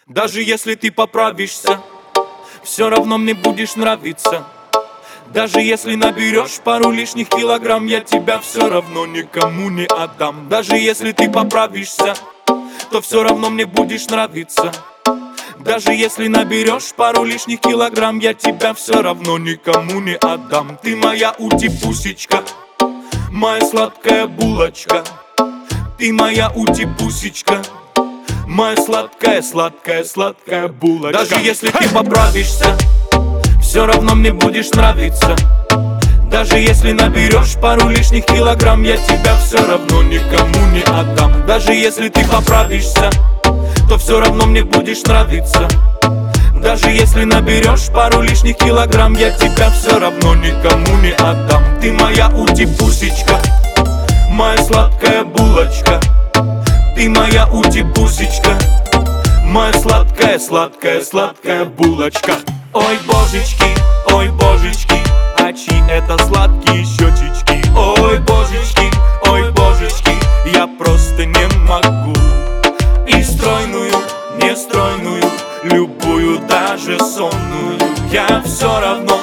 Даже если ты поправишься, все равно мне будешь нравиться. Даже если наберешь пару лишних килограмм, я тебя все равно никому не отдам. Даже если ты поправишься, то все равно мне будешь нравиться. Даже если наберешь пару лишних килограмм, я тебя все равно никому не отдам. Ты моя ути-пусечка, моя сладкая булочка. Ты моя ути-пусечка, моя сладкая, сладкая, сладкая булочка. Даже если ты поправишься, все равно мне будешь нравиться. Даже если наберешь пару лишних килограмм, я тебя все равно никому не отдам. Даже если ты поправишься, то все равно мне будешь нравиться. Даже если наберешь пару лишних килограмм, я тебя все равно никому не отдам. Ты моя ути-пусечка, моя сладкая булочка. Ты моя ути-пусечка, моя сладкая, сладкая, сладкая булочка. Ой, божечки, а чьи это сладкие щечечки? Ой, божечки, я просто не могу. И стройную, нестройную, любую, даже сонную, я все равно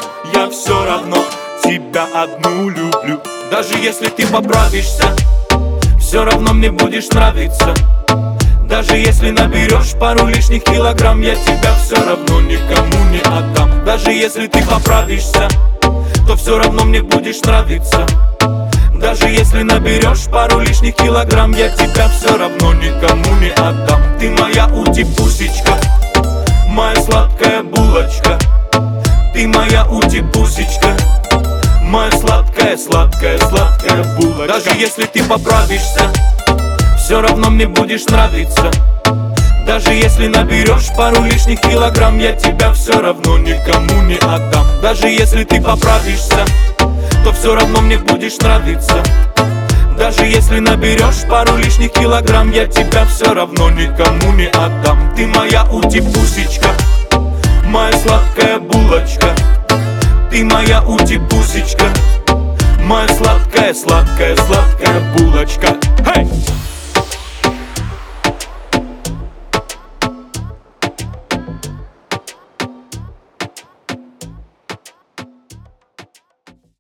тебя одну люблю. Даже если ты поправишься, все равно мне будешь нравиться. Даже если наберешь пару лишних килограмм, я тебя все равно никому не отдам. Даже если ты поправишься, то все равно мне будешь нравиться. Даже если наберешь пару лишних килограмм, я тебя все равно никому не отдам. Ты моя ути-пусечка, моя сладкая булочка. Ты моя ути-пусечка, моя сладкая, сладкая, сладкая булочка. Даже если ты поправишься, все равно мне будешь нравиться. Даже если наберешь пару лишних килограмм, я тебя все равно никому не отдам. Даже если ты поправишься, то все равно мне будешь нравиться. Даже если наберешь пару лишних килограмм, я тебя все равно никому не отдам. Ты моя ути-пусечка, моя сладкая булочка. Ты моя ути-пусечка, моя сладкая, сладкая, сладкая булочка. Hey!